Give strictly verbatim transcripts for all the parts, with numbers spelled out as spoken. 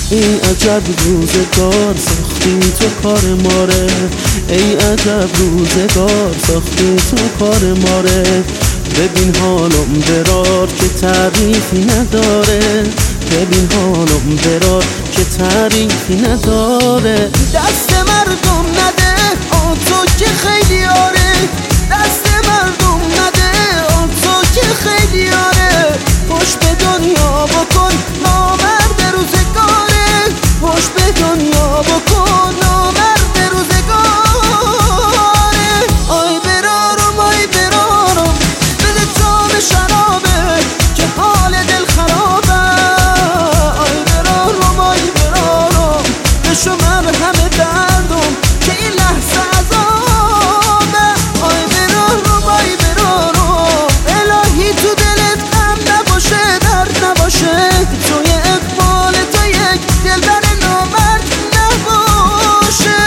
ای عجب روزگار ساختی تو کار ماره، ای عجب روزگار ساختی تو کار ماره. ببین حالم برار که تعریفی نداره، ببین حالم برار که تعریفی نداره. دست مردم نده آن تو که خیلی آره، دست مردم نده آن تو که خیلی آره. خوش به دنیا بکن نامرد روزگاره، خوش به دنیا بکن نامرد روزگاره. آی برارم آی برارم بده جام شرابه که حال دل خرابه. آی برارم آی برارم بشو مرهم دردم که این لحظه عذابه. آی برارم آی برارم الهی تو دلت غم نباشه درد نباشه، توی اقبال تو یک دلبر نامرد نباشه.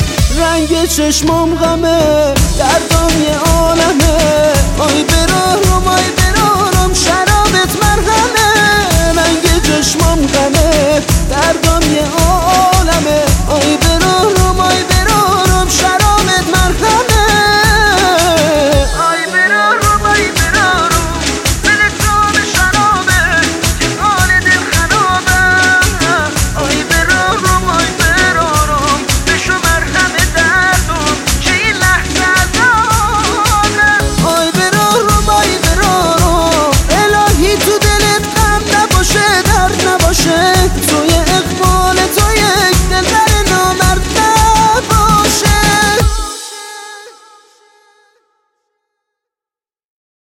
رنگ چشمام غمه، دردم یه عالمه. آی برارم